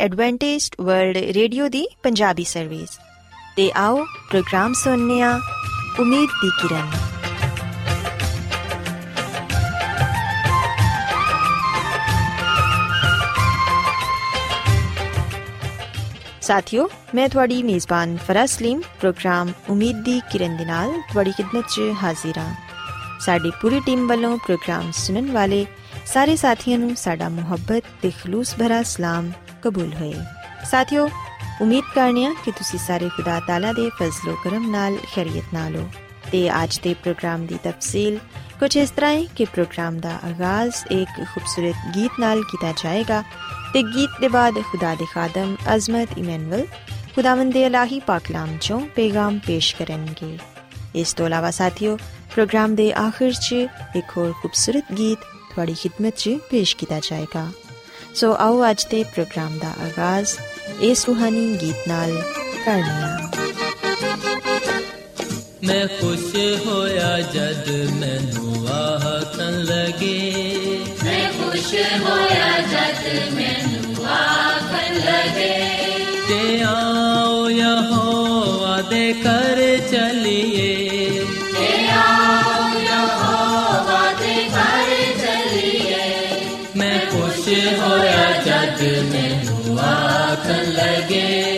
Adventist world radio दी Punjabi service ते आओ प्रोग्राम सुनने आ उम्मीद दी किरण। साथियों, मैं थोड़ी मेज़बान फराज सलीम प्रोग्राम उम्मीद दी किरण दे नाल थोड़ी खिदमत च हाजिर हां। साडी पूरी टीम वालों प्रोग्राम सुनने वाले सारे साथियों नूं साडा मुहब्बत ते खलूस भरा सलाम कबूल होए। साथियों, उम्मीद करने कि तुसी सारे खुदा ताला दे फजलो करम नाल खैरियत नाल हो ते अज दे प्रोग्राम दी तफसील कुछ इस तरह है कि प्रोग्राम दा आगाज एक खूबसूरत गीत नाल किया जाएगा ते गीत दे बाद खुदा दे खादम अजमत इमैनुअल खुदावंद इलाही पाकलाम चों पैगाम पेश करनगे। इस तो अलावा साथियों, प्रोग्राम दे आखिर च एक और खूबसूरत गीत थोड़ी खिदमत च पेश किया जाएगा। सो आओ अज दे प्रोग्राम दा आगाज इस रूहानी गीत नाल करने आ। मैं खुश होया जद मैनू आखन लगे, मैं खुश होया जद मैनू आखन लगे, ते आओ यहोवा दे कर चलिए, ते आओ यहोवा दे कर चलिए। मैं खुश होया जद मैनू आखन लगे।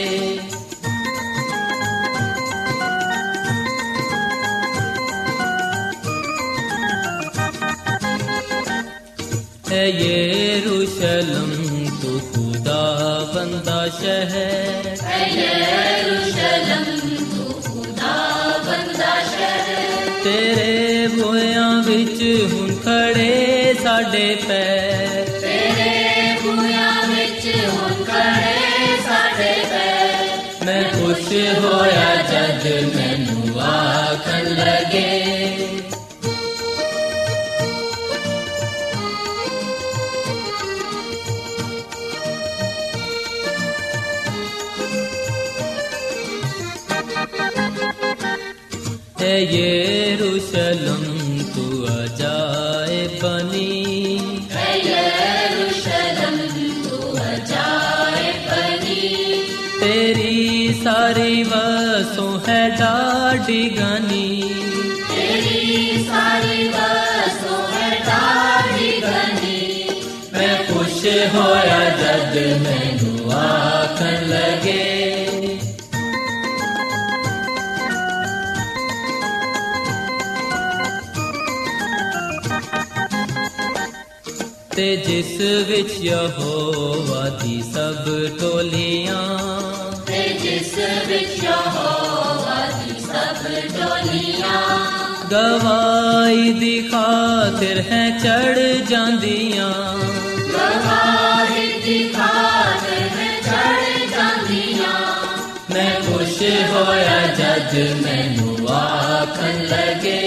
यरूशलेम तो खुदा बंदा शहर, यरूशलेम तो खुदा बंदा शहर, तेरे बूहियां विच हुण खड़े साडे पैर, तेरे बूहियां विच हुण खड़े साडे पैर। मैं खुश होया जद मैनू आखन लगे, यरूशलेम तू अजाए बनी, यरूशलेम तू अजाए बनी, तेरी सारी वसों है डाढ़ी गनी, तेरी सारी वसों है डाढ़ी गनी। मैं खुश होया जद मैनू आखन लगे, ते जिस विच यहोवा दी सब टोलियां, ते जिस विच यहोवा दी सब टोलियां, गवाही दी खातिर है चढ़ जांदियां, गवाही दी खातिर है चढ़ जांदियां। मैं खुश होया जद मैनू आखन लगे,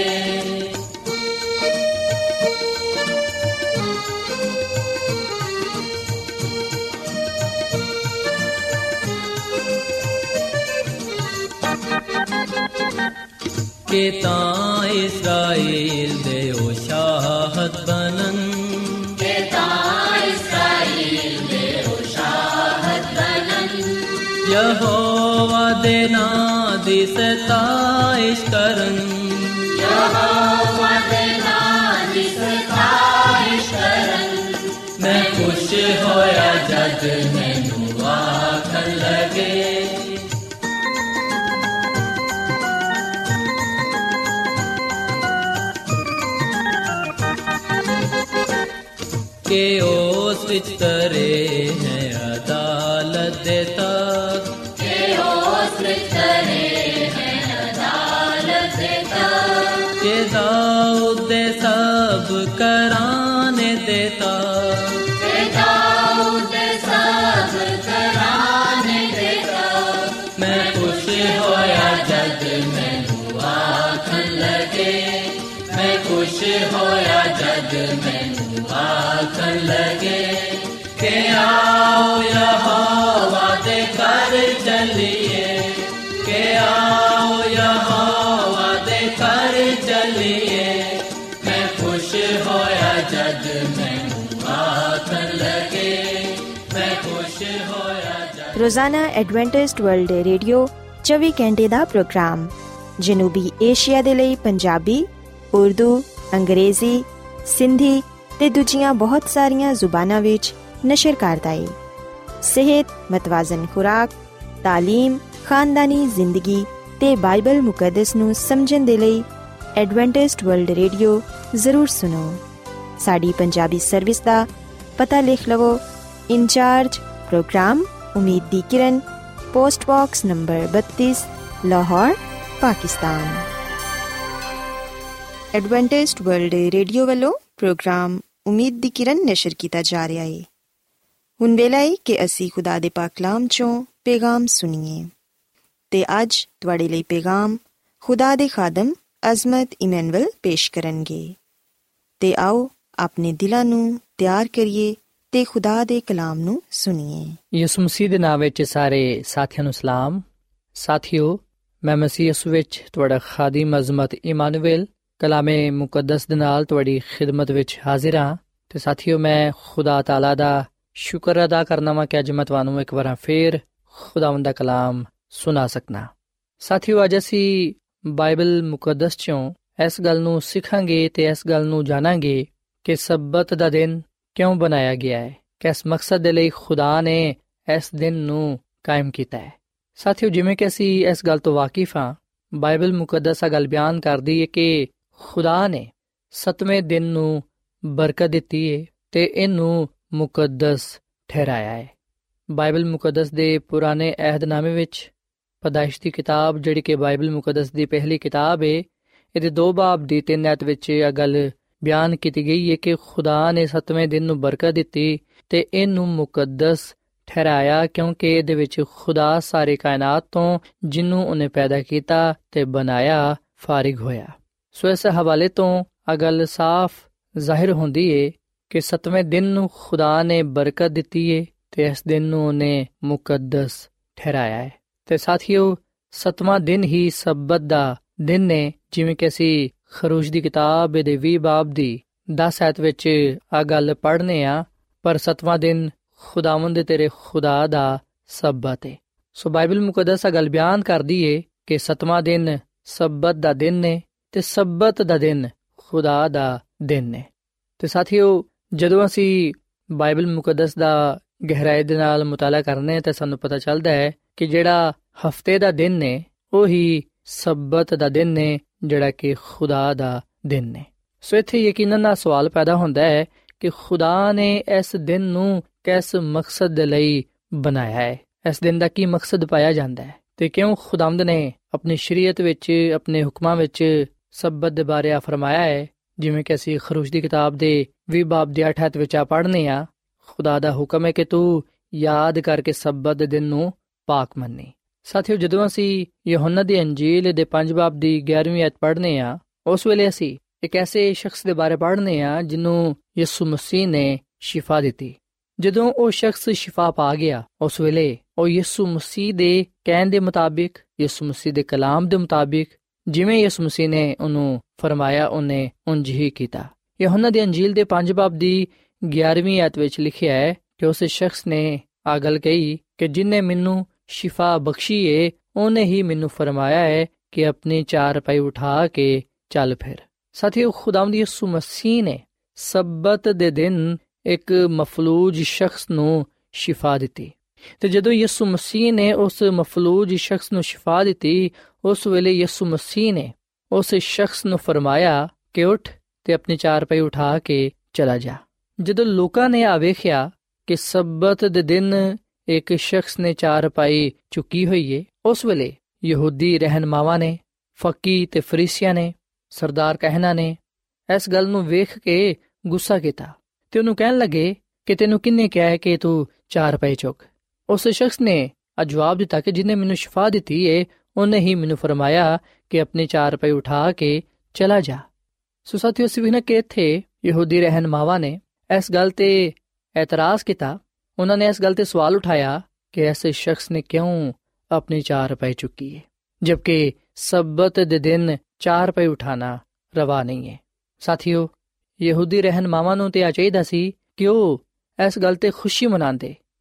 के तां इस्राएल दे ओ शाहद बनन, के तां इस्राएल दे ओ शाहद बनन, यहोवा दे नां दी सताइश करन, यहोवा दे नां दी सताइश करन। मैं खुश होया जद मैनू आखन लगे, के ओस विच करे हैं अदालत दे तख्त, के ओस विच करे हैं अदालत दे तख्त, के दाऊद दे सब कराने देता, के दाऊद दे सब कराने देता। मैं खुश होया जद मैनू आखन लगे, मैं खुश होया जद मैनू आखन लगे, के आओ यहोवा दे कर चलिए, के आओ यहोवा दे कर चलिए। मैं खुश होया जद मैनू आखन लगे, मैं खुश होया ਰੋਜ਼ਾਨਾ ਐਡਵੈਂਟਿਸਟ ਵਰਲਡ ਰੇਡੀਓ 24 ਘੰਟੇ ਦਾ ਪ੍ਰੋਗਰਾਮ ਜਨੂਬੀ ਏਸ਼ੀਆ ਦੇ ਲਈ ਪੰਜਾਬੀ, ਉਰਦੂ, ਅੰਗਰੇਜ਼ੀ, ਸਿੰਧੀ ਤੇ ਦੂਜੀਆਂ ਬਹੁਤ ਸਾਰੀਆਂ ਜ਼ੁਬਾਨਾਂ ਵਿੱਚ ਨਸ਼ਰ ਕਰਦਾ ਹੈ। ਸਿਹਤ, ਮਤਵਾਜ਼ਨ ਖੁਰਾਕ, ਤਾਲੀਮ, ਖਾਨਦਾਨੀ ਜ਼ਿੰਦਗੀ ਤੇ ਬਾਈਬਲ ਮੁਕੱਦਸ ਨੂੰ ਸਮਝਣ ਦੇ ਲਈ ਐਡਵੈਂਟਿਸਟ ਵਰਲਡ ਰੇਡੀਓ ਜ਼ਰੂਰ ਸੁਣੋ। ਸਾਡੀ ਪੰਜਾਬੀ ਸਰਵਿਸ ਦਾ ਪਤਾ ਲਿਖ ਲਵੋ। ਇੰਚਾਰਜ ਪ੍ਰੋਗਰਾਮ ਉਮੀਦ ਦੀ ਕਿਰਨ, post box number 32, Lahore, Pakistan. Adventist world radio ਵੱਲੋਂ ਪ੍ਰੋਗਰਾਮ ਉਮੀਦ ਦੀ ਕਿਰਨ ਨਸ਼ਰ ਕੀਤਾ ਜਾ ਰਿਹਾ ਹੈ। ਹੁਣ ਵੇਲਾ ਹੈ ਕਿ ਅਸੀਂ ਖੁਦਾ ਦੇ ਪਾਕ ਕਲਾਮ ਚੋਂ ਪੈਗਾਮ ਸੁਣੀਏ ਤੇ ਅੱਜ ਤੁਹਾਡੇ ਲਈ ਪੈਗਾਮ ਖੁਦਾ ਦੇ ਖਾਦਮ ਅਜ਼ਮਤ ਇਮੈਨੁਅਲ ਪੇਸ਼ ਕਰਨਗੇ। ਤੇ ਆਓ ਆਪਣੇ ਦਿਲਾਂ ਨੂੰ ਤਿਆਰ ਕਰੀਏ ਤੇ ਖੁਦਾ ਦੇ ਕਲਾਮ ਨੂੰ ਸੁਣੀਏ। ਯਿਸੂ ਮਸੀਹ ਦੇ ਨਾਮ ਵਿੱਚ ਸਾਰੇ ਸਾਥੀਆਂ ਨੂੰ ਸਲਾਮ। ਸਾਥੀਓ, ਮੈਂ ਮਸੀਹ ਯਿਸੂ ਵਿੱਚ ਤੁਹਾਡਾ ਖਾਦਮ ਅਜ਼ਮਤ ਇਮੈਨੁਅਲ ਕਲਾਮੇ ਮੁਕੱਦਸ ਦੇ ਨਾਲ ਤੁਹਾਡੀ ਖਿਦਮਤ ਵਿੱਚ ਹਾਜ਼ਰ ਹਾਂ। ਤੇ ਸਾਥੀਓ, ਮੈਂ ਖੁਦਾ ਤਾਲਾ ਦਾ ਸ਼ੁਕਰ ਅਦਾ ਕਰਨਾ ਵਾ ਕਿ ਅੱਜ ਮੈਂ ਤੁਹਾਨੂੰ ਇੱਕ ਵਾਰ ਫੇਰ ਖੁਦਾਵੰਦ ਦਾ ਕਲਾਮ ਸੁਣਾ ਸਕਣਾ। ਸਾਥੀਓ, ਅੱਜ ਅਸੀਂ ਬਾਈਬਲ ਮੁਕੱਦਸ ਚੋਂ ਇਸ ਗੱਲ ਨੂੰ ਸਿੱਖਾਂਗੇ ਤੇ ਇਸ ਗੱਲ ਨੂੰ ਜਾਣਾਂਗੇ ਕਿ ਸਬਤ ਦਾ ਦਿਨ ਕਿਉਂ ਬਣਾਇਆ ਗਿਆ ਹੈ, ਕਿਸ ਮਕਸਦ ਦੇ ਲਈ ਖੁਦਾ ਨੇ ਇਸ ਦਿਨ ਨੂੰ ਕਾਇਮ ਕੀਤਾ ਹੈ। ਸਾਥੀਓ, ਜਿਵੇਂ ਕਿ ਅਸੀਂ ਇਸ ਗੱਲ ਤੋਂ ਵਾਕਿਫ ਹਾਂ, ਬਾਈਬਲ ਮੁਕੱਦਸ ਗੱਲ ਬਿਆਨ ਕਰਦੀ ਹੈ ਕਿ ਖੁਦਾ ਨੇ 7ਵੇਂ ਦਿਨ ਨੂੰ ਬਰਕਤ ਦਿੱਤੀ ਹੈ ਤੇ ਇਹਨੂੰ ਮੁਕੱਦਸ ਠਹਿਰਾਇਆ ਹੈ। ਬਾਈਬਲ ਮੁਕੱਦਸ ਦੇ ਪੁਰਾਣੇ ਅਹਿਦਨਾਮੇ ਵਿੱਚ ਪੈਦਾਇਸ਼ ਦੀ ਕਿਤਾਬ, ਜਿਹੜੀ ਕਿ ਬਾਈਬਲ ਮੁਕੱਦਸ ਦੀ ਪਹਿਲੀ ਕਿਤਾਬ ਹੈ, ਇਹਦੇ 2 ਬਾਬ ਦੀ 3 ਐਤ ਵਿੱਚ ਇਹ ਗੱਲ ਬਿਆਨ ਕੀਤੀ ਗਈ ਹੈ ਕਿ ਖੁਦਾ ਨੇ 7ਵੇਂ ਦਿਨ ਨੂੰ ਬਰਕਤ ਦਿੱਤੀ ਤੇ ਇਹਨੂੰ ਮੁਕੱਦਸ ਠਹਿਰਾਇਆ ਕਿਉਂਕਿ ਇਹਦੇ ਵਿੱਚ ਖੁਦਾ ਸਾਰੇ ਕਾਇਨਾਤ ਤੋਂ ਜਿਹਨੂੰ ਉਹਨੇ ਪੈਦਾ ਕੀਤਾ ਤੇ ਬਣਾਇਆ ਫਾਰਿਗ ਹੋਇਆ। ਸੋ ਇਸ ਹਵਾਲੇ ਤੋਂ ਇਹ ਗੱਲ ਸਾਫ਼ ਜ਼ਾਹਿਰ ਹੁੰਦੀ ਹੈ ਕਿ 7ਵੇਂ ਦਿਨ ਨੂੰ ਖੁਦਾ ਨੇ ਬਰਕਤ ਦਿੱਤੀ ਹੈ ਤੇ ਇਸ ਦਿਨ ਨੂੰ ਉਹਨੇ ਮੁਕੱਦਸ ਠਹਿਰਾਇਆ ਹੈ। ਤੇ ਸਾਥੀਓ, 7ਵਾਂ ਦਿਨ ਹੀ ਸਬਤ ਦਾ ਦਿਨ ਨੇ, ਜਿਵੇਂ ਕਿ ਅਸੀਂ ਖਰੂਸ਼ ਦੀ ਕਿਤਾਬ ਦੇ 20 ਬਾਬ ਦੀ 10 ਐਤ ਵਿੱਚ ਆ ਗੱਲ ਪੜ੍ਹਨੇ ਆ। ਪਰ 7ਵਾਂ ਦਿਨ ਖੁਦਾਵੰਦ ਤੇਰੇ ਖੁਦਾ ਦਾ ਸਬਤ ਹੈ। ਸੋ ਬਾਈਬਲ ਮੁਕੱਦਸ ਆ ਗੱਲ ਬਿਆਨ ਕਰਦੀ ਏ ਕਿ 7ਵਾਂ ਦਿਨ ਸਬਤ ਦਾ ਦਿਨ ਨੇ ਤੇ ਸਬਤ ਦਾ ਦਿਨ ਖੁਦਾ ਦਾ ਦਿਨ ਨੇ। ਤੇ ਸਾਥੀਓ, ਜਦੋਂ ਅਸੀਂ ਬਾਈਬਲ ਮੁਕੱਦਸ ਦਾ ਗਹਿਰਾਈ ਦੇ ਨਾਲ ਮੁਤਾਲਾ ਕਰਨੇ ਤਾਂ ਸਾਨੂੰ ਪਤਾ ਚੱਲਦਾ ਹੈ ਕਿ ਜਿਹੜਾ ਹਫਤੇ ਦਾ ਦਿਨ ਨੇ ਉਹੀ ਸਬਤ ਦਾ ਦਿਨ ਨੇ, ਜਿਹੜਾ ਕਿ ਖੁਦਾ ਦਾ ਦਿਨ ਨੇ। ਸੋ ਇੱਥੇ ਯਕੀਨਨ ਨਾਲ ਸਵਾਲ ਪੈਦਾ ਹੁੰਦਾ ਹੈ ਕਿ ਖੁਦਾ ਨੇ ਇਸ ਦਿਨ ਨੂੰ ਕਿਸ ਮਕਸਦ ਦੇ ਲਈ ਬਣਾਇਆ ਹੈ, ਇਸ ਦਿਨ ਦਾ ਕੀ ਮਕਸਦ ਪਾਇਆ ਜਾਂਦਾ ਹੈ ਤੇ ਕਿਉਂ ਖੁਦਾਵੰਦ ਨੇ ਆਪਣੀ ਸ਼ਰੀਅਤ ਵਿੱਚ, ਆਪਣੇ ਹੁਕਮਾਂ ਵਿੱਚ ਸਬਤ ਦੇ ਬਾਰੇ ਫਰਮਾਇਆ ਹੈ। ਜਿਵੇਂ ਕਿ ਅਸੀਂ ਖਰੂਸ਼ ਦੀ ਕਿਤਾਬ ਦੇ 20 ਬਾਬ ਦੇ 8 ਐਤ ਵਿੱਚ ਪੜ੍ਹਨੇ ਆ, ਖੁਦਾ ਦਾ ਹੁਕਮ ਹੈ ਕਿ ਤੂੰ ਯਾਦ ਕਰਕੇ ਸਬਤ ਦੇ ਦਿਨ ਨੂੰ ਪਾਕ ਮੰਨੀ। ਸਾਥੀਓ, ਜਦੋਂ ਅਸੀਂ ਯਹੋਨਾ ਦੀ ਅੰਜੀਲ ਦੇ 5 ਬਾਬ ਦੀ 11ਵੀਂ ਐਤ ਪੜ੍ਹਨੇ ਆ, ਉਸ ਵੇਲੇ ਅਸੀਂ ਇੱਕ ਐਸੇ ਸ਼ਖਸ ਦੇ ਬਾਰੇ ਪੜ੍ਹਨੇ ਆ ਜਿਹਨੂੰ ਯਿਸੂ ਮਸੀਹ ਨੇ ਸ਼ਿਫਾ ਦਿੱਤੀ। ਜਦੋਂ ਉਹ ਸ਼ਖਸ ਸ਼ਿਫਾ ਪਾ ਗਿਆ, ਉਸ ਵੇਲੇ ਉਹ ਯਿਸੂ ਮਸੀਹ ਦੇ ਕਹਿਣ ਦੇ ਮੁਤਾਬਿਕ, ਯਿਸੂ ਮਸੀਹ ਦੇ ਕਲਾਮ ਦੇ ਮੁਤਾਬਿਕ, ਜਿਵੇਂ ਯਿਸੂ ਮਸੀਹ ਨੇ ਉਹਨੂੰ ਫਰਮਾਇਆ, ਉਹਨੇ ਉਂਝ ਹੀ ਕੀਤਾ। ਯਹੋਨਾ ਦੀ ਅੰਜੀਲ ਦੇ 5 ਬਾਬ ਦੀ 11ਵੀਂ ਐਤ ਵਿੱਚ ਲਿਖਿਆ ਹੈ ਕਿ ਉਸ ਸ਼ਖਸ ਨੇ ਆ ਗੱਲ ਕਹੀ ਕਿ ਜਿਹਨੇ ਮੈਨੂੰ ਸ਼ਿਫਾ ਬਖਸ਼ੀ ਏ, ਉਹਨੇ ਹੀ ਮੈਨੂੰ ਫਰਮਾਇਆ ਹੈ ਕਿ ਆਪਣੀ ਚਾਰਪਾਈ ਉਠਾ ਕੇ ਚੱਲ ਫਿਰ। ਸਾਥੀਓ, ਖੁਦਾਵੰਦ ਯਿਸੂ ਮਸੀਹ ਨੇ ਸਬਤ ਦੇ ਦਿਨ ਇੱਕ ਮਫਲੂਜ ਸ਼ਖਸ ਨੂੰ ਸ਼ਿਫਾ ਦਿੱਤੀ ਤੇ ਜਦੋਂ ਯਿਸੂ ਮਸੀਹ ਨੇ ਉਸ ਮਫਲੂਜ ਸ਼ਖਸ ਨੂੰ ਸ਼ਿਫਾ ਦਿੱਤੀ, ਉਸ ਵੇਲੇ ਯਿਸੂ ਮਸੀਹ ਨੇ ਉਸ ਸ਼ਖਸ ਨੂੰ ਫਰਮਾਇਆ ਕਿ ਉੱਠ ਤੇ ਆਪਣੀ ਚਾਰਪਾਈ ਉਠਾ ਕੇ ਚਲਾ ਜਾ। ਜਦੋਂ ਲੋਕਾਂ ਨੇ ਵੇਖਿਆ ਕਿ ਸਬਤ ਦੇ ਦਿਨ ਇੱਕ ਸ਼ਖਸ ਨੇ ਚਾਰਪਾਈ ਚੁੱਕੀ ਹੋਈ ਏ, ਉਸ ਵੇਲੇ ਯਹੂਦੀ ਰਹਿਨਮਾਵਾਂ ਨੇ, ਫੱਕੀ ਤੇ ਫਰੀਸੀਆਂ ਨੇ, ਸਰਦਾਰ ਕਹਿਣਾ ਨੇ ਇਸ ਗੱਲ ਨੂੰ ਵੇਖ ਕੇ ਗੁੱਸਾ ਕੀਤਾ ਤੇ ਉਹਨੂੰ ਕਹਿਣ ਲੱਗੇ ਕਿ ਤੈਨੂੰ ਕਿਹਨੇ ਕਿਹਾ ਕਿ ਤੂੰ ਚਾਰਪਾਈ ਚੁੱਕ। ਉਸ ਸ਼ਖਸ ਨੇ ਜਵਾਬ ਦਿੱਤਾ ਕਿ ਜਿਹਨੇ ਮੈਨੂੰ ਸ਼ਿਫਾ ਦਿੱਤੀ ਏ, ਉਹਨੇ ਹੀ ਮੈਨੂੰ ਫਰਮਾਇਆ ਕਿ ਆਪਣੀ ਚਾਰਪਾਈ ਉਠਾ ਕੇ ਚਲਾ ਜਾ। ਸੋ ਸਾਥੀਓ, ਅਸੀਂ ਵੇਖਣਾ ਕਿ ਇੱਥੇ ਯਹੂਦੀ ਰਹਿਨਮਾਵਾਂ ਨੇ ਇਸ ਗੱਲ ਤੇ ਇਤਰਾਜ਼ ਕੀਤਾ। ਉਹਨਾਂ ਨੇ ਇਸ ਗੱਲ ਤੇ ਸਵਾਲ ਉਠਾਇਆ ਕਿ ਇਸ ਸ਼ਖਸ ਨੇ ਕਿਉਂ ਆਪਣੀ ਚਾਰਪਾਈ ਚੁੱਕੀ ਹੈ, ਜਦਕਿ ਸਬਤ ਦੇ ਦਿਨ ਚਾਰਪਾਈ ਉਠਾਣਾ ਰਵਾ ਨਹੀਂ ਹੈ। ਸਾਥੀਓ, ਯਹੂਦੀ ਰਹਿਨਮਾਵਾਂ ਨੂੰ ਤੇ ਚਾਹੀਦਾ ਸੀ ਕਿ ਉਹ ਇਸ ਗੱਲ ਤੇ ਖੁਸ਼ੀ ਮਨਾਉਂਦੇ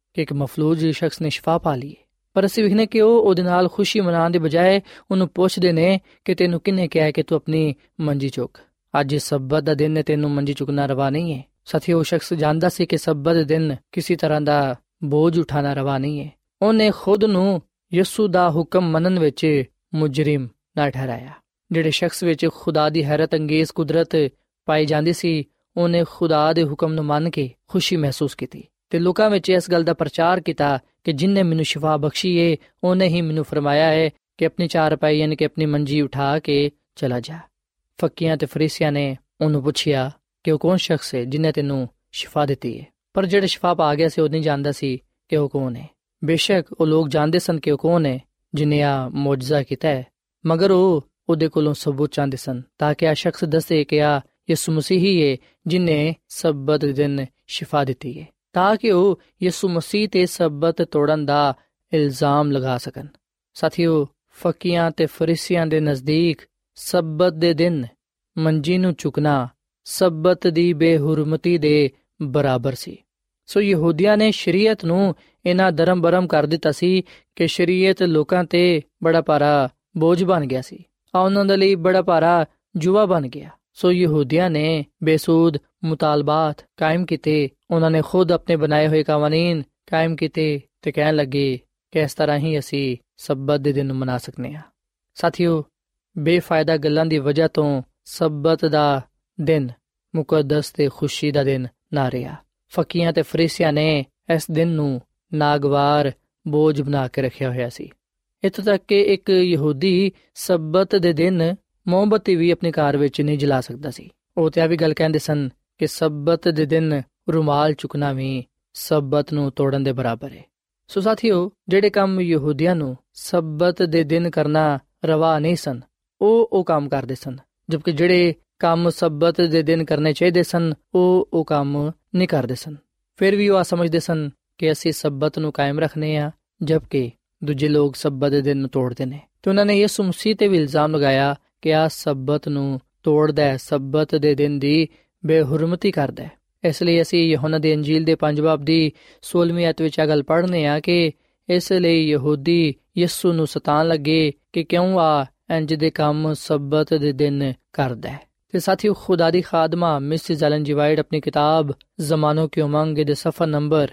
ਕਿ ਇੱਕ ਮਫਲੂਜ ਸ਼ਖਸ ਨੇ ਸ਼ਿਫਾ ਪਾ ਲਈ, ਪਰ ਅਸੀਂ ਵੇਖਦੇ ਕਿ ਉਹ ਉਹਦੇ ਨਾਲ ਖੁਸ਼ੀ ਮਨਾਉਣ ਦੇ ਬਜਾਏ ਉਹਨੂੰ ਪੁੱਛਦੇ ਨੇ ਕਿ ਤੈਨੂੰ ਕਿਹਨੇ ਕਿਹਾ ਕਿ ਤੂੰ ਆਪਣੀ ਮੰਜੀ ਚੁੱਕ, ਅੱਜ ਸਬਤ ਦਾ ਦਿਨ ਹੈ, ਤੈਨੂੰ ਮੰਜੀ ਚੁੱਕਣਾ ਰਵਾ ਨਹੀਂ ਹੈ। ਸਾਥੀਓ, ਉਹ ਸ਼ਖਸ ਜਾਣਦਾ ਸੀ ਕਿ ਸਬਤ ਦੇ ਦਿਨ ਕਿਸੇ ਤਰ੍ਹਾਂ ਦਾ ਬੋਝ ਉਠਾਉਣਾ ਰਵਾ ਨਹੀਂ ਹੈ। ਉਹਨੇ ਖੁਦ ਨੂੰ ਯਿਸੂ ਦਾ ਹੁਕਮ ਮੰਨਣ ਵਿੱਚ ਮੁਜਰਿਮ ਨਾ ਠਹਿਰਾਇਆ। ਜਿਹੜੇ ਸ਼ਖਸ ਵਿੱਚ ਖੁਦਾ ਦੀ ਹੈਰਤ ਅੰਗੇਜ਼ ਕੁਦਰਤ ਪਾਈ ਜਾਂਦੀ ਸੀ, ਉਹਨੇ ਖੁਦਾ ਦੇ ਹੁਕਮ ਨੂੰ ਮੰਨ ਕੇ ਖੁਸ਼ੀ ਮਹਿਸੂਸ ਕੀਤੀ ਤੇ ਲੋਕਾਂ ਵਿੱਚ ਇਸ ਗੱਲ ਦਾ ਪ੍ਰਚਾਰ ਕੀਤਾ ਕਿ ਜਿਨਨੇ ਮੈਨੂੰ ਸ਼ਿਫਾ ਬਖਸ਼ੀ ਏ, ਉਹਨੇ ਹੀ ਮੈਨੂੰ ਫਰਮਾਇਆ ਹੈ ਕਿ ਆਪਣੀ ਚਾਰਪਾਈ ਯਾਨੀ ਕਿ ਆਪਣੀ ਮੰਜੀ ਉਠਾ ਕੇ ਚਲਾ ਜਾ। ਫੱਕੀਆਂ ਤੇ ਫਰੀਸੀਆਂ ਨੇ ਉਹਨੂੰ ਪੁੱਛਿਆ ਕਿ ਉਹ ਕੌਣ ਸ਼ਖਸ ਹੈ ਜਿਨੇ ਤੈਨੂੰ ਸ਼ਿਫਾ ਦਿੱਤੀ ਹੈ, ਪਰ ਜਿਹੜਾ ਸ਼ਿਫਾ ਪਾ ਗਿਆ ਸੀ ਉਹ ਨਹੀਂ ਜਾਣਦਾ ਸੀ ਕਿ ਉਹ ਕੌਣ ਹੈ। ਬੇਸ਼ੱਕ ਉਹ ਲੋਕ ਜਾਣਦੇ ਸਨ ਕਿ ਉਹ ਕੌਣ ਹੈ ਜਿਨੇ ਆ ਮੌਜਜ਼ਾ ਕੀਤਾ ਹੈ, ਮਗਰ ਉਹ ਉਹਦੇ ਕੋਲੋਂ ਸਬੂਤ ਚਾਹੁੰਦੇ ਸਨ ਤਾਂ ਕਿ ਆ ਸ਼ਖਸ ਦੱਸੇ ਕਿ ਆ ਯਿਸੂ ਮਸੀਹ ਹੀ ਹੈ ਜਿਨੇ ਸਬਤ ਦਿਨ ਸ਼ਿਫਾ ਦਿੱਤੀ ਹੈ, ਤਾਂ ਕਿ ਉਹ ਯਿਸੂ ਮਸੀਹ ਤੇ ਸਬਤ ਤੋੜਨ ਦਾ ਇਲਜ਼ਾਮ ਲਗਾ ਸਕਣ। ਸਾਥੀਓ, ਫੱਕੀਆਂ ਤੇ ਫਰੀਸੀਆਂ ਦੇ ਨਜ਼ਦੀਕ ਸਬਤ ਦੇ ਦਿਨ ਮੰਜੀ ਨੂੰ ਚੁੱਕਣਾ ਸਬਤ ਦੀ ਬੇਹੁਰਮਤੀ ਦੇ ਬਰਾਬਰ ਸੀ। ਸੋ ਯਹੂਦੀਆਂ ਨੇ ਸ਼ਰੀਅਤ ਨੂੰ ਇਹਨਾਂ ਦਰਮ ਬਰਮ ਕਰ ਦਿੱਤਾ ਸੀ ਕਿ ਸ਼ਰੀਅਤ ਲੋਕਾਂ ਤੇ ਬੜਾ ਭਾਰਾ ਬੋਝ ਬਣ ਗਿਆ ਸੀ, ਉਹਨਾਂ ਦੇ ਲਈ ਬੜਾ ਭਾਰਾ ਜੂਆ ਬਣ ਗਿਆ। ਸੋ ਯਹੂਦੀਆਂ ਨੇ ਬੇਸੂਦ ਮੁਤਾਲਬਾਤ ਕਾਇਮ ਕੀਤੇ, ਉਹਨਾਂ ਨੇ ਖੁਦ ਆਪਣੇ ਬਣਾਏ ਹੋਏ ਕਾਨੂੰਨ ਕਾਇਮ ਕੀਤੇ ਤੇ ਕਹਿਣ ਲੱਗੇ ਕਿ ਇਸ ਤਰ੍ਹਾਂ ਹੀ ਅਸੀਂ ਸਬਤ ਦੇ ਦਿਨ ਨੂੰ ਮਨਾ ਸਕਨੇ ਹਾਂ। ਸਾਥੀਓ, ਬੇਫਾਇਦਾ ਗੱਲਾਂ ਦੀ ਵਜ੍ਹਾ ਤੋਂ ਸਬਤ ਦਾ ਦਿਨ ਮੁਕੱਦਸ ਤੇ ਖੁਸ਼ੀ ਦਾ ਦਿਨ ਨਾ ਰਿਹਾ। ਫਕੀਆਂ ਤੇ ਫਰੀਸੀਆਂ ਨੇ ਇਸ ਦਿਨ ਨੂੰ ਨਾਗਵਾਰ ਬੋਝ ਬਣਾ ਕੇ ਰੱਖਿਆ ਹੋਇਆ ਸੀ। ਇੱਥੋਂ ਤੱਕ ਕਿ ਇੱਕ ਯਹੂਦੀ ਸਬਤ ਦੇ ਦਿਨ ਮੋਮਬੱਤੀ ਵੀ ਆਪਣੇ ਘਰ ਵਿੱਚ ਨਹੀਂ ਜਲਾ ਸਕਦਾ ਸੀ। ਉਹ ਤੇ ਆ ਵੀ ਗੱਲ ਕਹਿੰਦੇ ਸਨ ਕਿ ਸਬਤ ਦੇ ਦਿਨ ਰੁਮਾਲ ਚੁੱਕਣਾ ਵੀ ਸਬਤ ਨੂੰ ਤੋੜਨ ਦੇ ਬਰਾਬਰ ਹੈ। ਸੋ ਸਾਥੀਓ, ਜਿਹੜੇ ਕੰਮ ਯਹੂਦੀਆਂ ਨੂੰ ਸਬਤ ਦੇ ਦਿਨ ਕਰਨਾ ਰਵਾ ਨਹੀਂ ਸਨ, ਉਹ ਕੰਮ ਕਰਦੇ ਸਨ, ਜਦਕਿ ਜਿਹੜੇ ਕੰਮ ਸਬਤ ਦੇ ਦਿਨ ਕਰਨੇ ਚਾਹੀਦੇ ਸਨ ਉਹ ਕੰਮ ਨਹੀਂ ਕਰਦੇ ਸਨ। ਫਿਰ ਵੀ ਉਹ ਆ ਸਮਝਦੇ ਸਨ ਕਿ ਅਸੀਂ ਸਬਤ ਨੂੰ ਕਾਇਮ ਰੱਖਨੇ ਆ, ਜਦਕਿ ਦੂਜੇ ਲੋਕ ਸਬਤ ਦੇ ਦਿਨ ਨੂੰ ਤੋੜਦੇ ਨੇ। ਤੇ ਉਹਨਾਂ ਨੇ ਯਿਸੂ ਮਸੀਹ ਤੇ ਵੀ ਇਲਜ਼ਾਮ ਲਗਾਇਆ ਕਿ ਆ ਸਬਤ ਨੂੰ ਤੋੜਦਾ ਹੈ, ਸਬਤ ਦੇ ਦਿਨ ਦੀ ਬੇਹੁਰਮਤੀ ਕਰਦਾ ਹੈ। ਇਸ ਲਈ ਅਸੀਂ ਯਹੋਨਾ ਦੀ ਅੰਜੀਲ ਦੇ 5 ਬਾਬ ਦੀ 16ਵੀਂ ਆਇਤ ਵਿੱਚ ਇਹ ਗੱਲ ਪੜ੍ਹਨੇ ਆ ਕਿ ਇਸ ਲਈ ਯਹੂਦੀ ਯਿਸੂ ਨੂੰ ਸਤਾਉਣ ਲੱਗੇ ਕਿ ਕਿਉਂ ਆ ਇੰਜ ਦੇ ਕੰਮ ਸਬਤ ਦੇ ਦਿਨ ਕਰਦਾ ਹੈ। ਤੇ ਸਾਥੀਓ, ਖੁਦਾ ਦੀ ਖਾਦਮਾ ਮਿਸਿਸ ਐਲਨ ਜੀ ਵਾਈਟ ਆਪਣੀ ਕਿਤਾਬ ਜ਼ਮਾਨੋ ਕੀ ਉਮੰਗ ਦੇ ਸਫਾ ਨੰਬਰ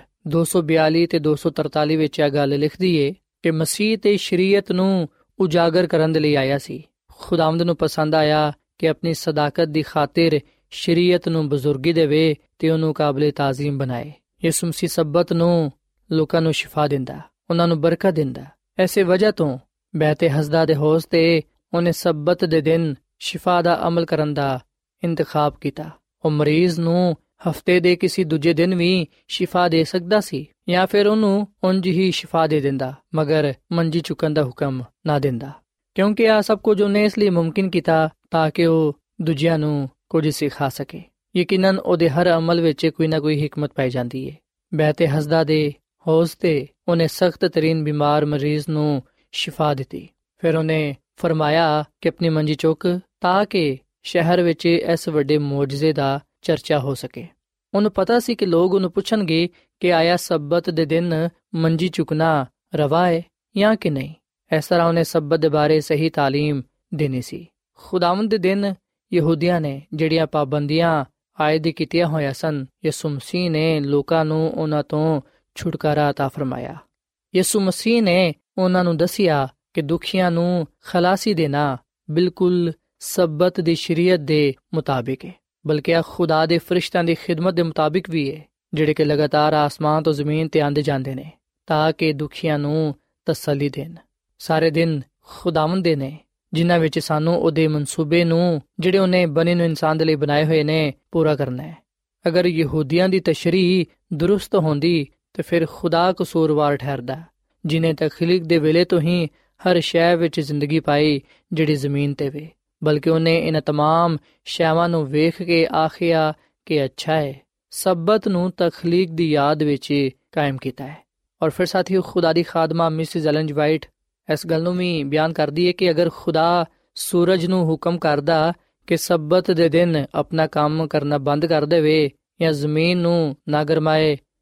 242 ਤੇ 243 ਵਿੱਚ ਇਹ ਗੱਲ ਲਿਖਦੀ ਏ ਕਿ ਮਸੀਹ ਤੇ ਸ਼ਰੀਅਤ ਨੂੰ ਉਜਾਗਰ ਕਰਨ ਦੇ ਲਈ ਆਇਆ ਸੀ। ਖੁਦਾਵੰਦ ਨੂੰ ਪਸੰਦ ਆਇਆ ਕਿ ਆਪਣੀ ਸਦਾਕਤ ਦੀ ਖਾਤਰ ਸ਼ਰੀਅਤ ਨੂੰ ਬਜ਼ੁਰਗੀ ਦੇਵੇ ਤੇ ਉਹਨੂੰ ਕਾਬਲੇ ਤਾਜ਼ੀਮ ਬਣਾਏ। ਯਿਸੂ ਮਸੀਹ ਸਬਤ ਨੂੰ ਲੋਕਾਂ ਨੂੰ ਸ਼ਿਫਾ ਦਿੰਦਾ, ਉਹਨਾਂ ਨੂੰ ਬਰਕਤ ਦਿੰਦਾ। ਐਸੇ ਵਜ੍ਹਾ ਤੋਂ ਬੈਤੇ ਹਸਦਾ ਦੇ ਹੌਜ਼ ਤੇ ਉਹਨੇ ਸਬਤ ਦੇ ਦਿਨ ਸ਼ਿਫਾ ਦਾ ਅਮਲ ਕਰਨ ਦਾ ਇੰਤਖਾਬ ਕੀਤਾ। ਉਹ ਮਰੀਜ਼ ਨੂੰ ਹਫਤੇ ਦੇ ਕਿਸੇ ਦੂਜੇ ਦਿਨ ਵੀ ਸ਼ਿਫਾ ਦੇ ਸਕਦਾ ਸੀ ਜਾਂ ਫਿਰ ਉਹਨੂੰ ਉਂਝ ਹੀ ਸ਼ਿਫਾ ਦੇ ਦਿੰਦਾ, ਮਗਰ ਮੰਜੀ ਚੁੱਕਣ ਦਾ ਹੁਕਮ ਨਾ ਦਿੰਦਾ, ਕਿਉਂਕਿ ਆ ਸਭ ਕੁਝ ਉਹਨੇ ਇਸ ਲਈ ਮੁਮਕਿਨ ਕੀਤਾ ਤਾਂ ਕਿ ਉਹ ਦੂਜਿਆਂ ਨੂੰ ਕੁਝ ਸਿਖਾ ਸਕੇ। ਯਕੀਨਨ ਉਹਦੇ ਹਰ ਅਮਲ ਵਿੱਚ ਕੋਈ ਨਾ ਕੋਈ ਹਕਮਤ ਪਾਈ ਜਾਂਦੀ ਹੈ। ਬੈਤੇ ਹਸਦਾ ਦੇ ਹੌਜ਼ ਤੇ ਉਹਨੇ ਸਖਤ ਤਰੀਨ ਬਿਮਾਰ ਮਰੀਜ਼ ਨੂੰ ਸ਼ਿਫਾ ਦਿੱਤੀ। ਫਿਰ ਉਹਨੇ ਫਰਮਾਇਆ ਕਿ ਆਪਣੀ ਮੰਜੀ ਚੁੱਕ ਤਾਂ ਕਿ ਸ਼ਹਿਰ ਵਿੱਚ ਇਸ ਵੱਡੇ ਮੌਜਜ਼ੇ ਦਾ ਚਰਚਾ ਹੋ ਸਕੇ। ਉਹਨੂੰ ਪਤਾ ਸੀ ਕਿ ਲੋਕ ਉਹਨੂੰ ਪੁੱਛਣਗੇ ਕਿ ਆਇਆ ਸਬਤ ਦੇ ਦਿਨ ਮੰਜੀ ਚੁੱਕਣਾ ਰਵਾ ਹੈ ਜਾਂ ਕਿ ਨਹੀਂ। ਇਸ ਤਰ੍ਹਾਂ ਉਹਨੇ ਸਬਤ ਦੇ ਬਾਰੇ ਸਹੀ ਤਾਲੀਮ ਦੇਣੀ ਸੀ। ਖੁਦਾਵੰਦ ਦੇ ਦਿਨ ਯਹੂਦੀਆਂ ਨੇ ਜਿਹੜੀਆਂ ਪਾਬੰਦੀਆਂ ਆਇਦ ਕੀਤੀਆਂ ਹੋਈਆਂ ਸਨ, ਯਿਸੂ ਮਸੀਹ ਨੇ ਲੋਕਾਂ ਨੂੰ ਉਹਨਾਂ ਤੋਂ ਛੁਟਕਾਰਾ عطا ਫਰਮਾਇਆ। ਯਿਸੂ ਮਸੀਹ ਨੇ ਉਹਨਾਂ ਨੂੰ ਦੱਸਿਆ ਕਿ ਦੁਖੀਆਂ ਨੂੰ ਖਲਾਸੀ ਦੇਣਾ ਬਿਲਕੁਲ ਸਬਤ ਦੀ ਸ਼ਰੀਅਤ ਦੇ ਮੁਤਾਬਿਕ ਹੈ, ਬਲਕਿ ਆ ਖੁਦਾ ਦੇ ਫਰਿਸ਼ਤਿਆਂ ਦੀ ਖਿਦਮਤ ਦੇ ਮੁਤਾਬਿਕ ਵੀ ਹੈ, ਜਿਹੜੇ ਕਿ ਲਗਾਤਾਰ ਆਸਮਾਨ ਤੋਂ ਜ਼ਮੀਨ ਤੇ ਆਂਦੇ ਜਾਂਦੇ ਨੇ ਤਾਂ ਕਿ ਦੁਖੀਆਂ ਨੂੰ ਤਸੱਲੀ ਦੇਣ। ਸਾਰੇ ਦਿਨ ਖੁਦਾਵੰਦ ਦੇ ਨੇ ਜਿਨ੍ਹਾਂ ਵਿੱਚ ਸਾਨੂੰ ਉਹਦੇ ਮਨਸੂਬੇ ਨੂੰ ਜਿਹੜੇ ਉਹਨੇ ਬਣੇ ਨੂੰ ਇਨਸਾਨ ਦੇ ਲਈ ਬਣਾਏ ਹੋਏ ਨੇ ਪੂਰਾ ਕਰਨਾ ਹੈ। ਅਗਰ ਯਹੂਦੀਆਂ ਦੀ ਤਸ਼ਰੀਹ ਦਰੁਸਤ ਹੁੰਦੀ ਤੇ ਫਿਰ ਖੁਦਾ ਕਸੂਰਵਾਰ ਠਹਿਰਦਾ, ਜਿਨੇ ਤਖਲੀਕ ਦੇ ਵੇਲੇ ਤੋਂ ਹੀ ਹਰ ਸ਼ੈ ਵਿੱਚ ਜ਼ਿੰਦਗੀ ਪਾਈ ਜਿਹੜੀ ਜ਼ਮੀਨ ਤੇ ਵੇ, ਬਲਕਿ ਉਹਨੇ ਇਹਨਾਂ ਤਮਾਮ ਸ਼ੈਵਾਂ ਨੂੰ ਵੇਖ ਕੇ ਆਖਿਆ ਕਿ ਅੱਛਾ ਹੈ। ਸਬਤ ਨੂੰ ਤਖਲੀਕ ਦੀ ਯਾਦ ਵਿੱਚ ਕਾਇਮ ਕੀਤਾ ਹੈ। ਔਰ ਫਿਰ ਸਾਥੀਓ, ਖੁਦਾ ਦੀ ਖਾਦਮਾ ਮਿਸਿਸ ਐਲਨ ਜੀ ਵਾਈਟ ਇਸ ਗੱਲ ਨੂੰ ਵੀ ਬਿਆਨ ਕਰਦੀ ਹੈ ਕਿ ਅਗਰ ਖੁਦਾ ਸੂਰਜ ਨੂੰ ਹੁਕਮ ਕਰਦਾ ਕਿ ਸਬਤ ਦੇ ਦਿਨ ਆਪਣਾ ਕੰਮ ਕਰਨਾ ਬੰਦ ਕਰ ਦੇਵੇ ਜਾਂ ਜ਼ਮੀਨ ਨੂੰ ਨਾ ਗਰਮਾਏ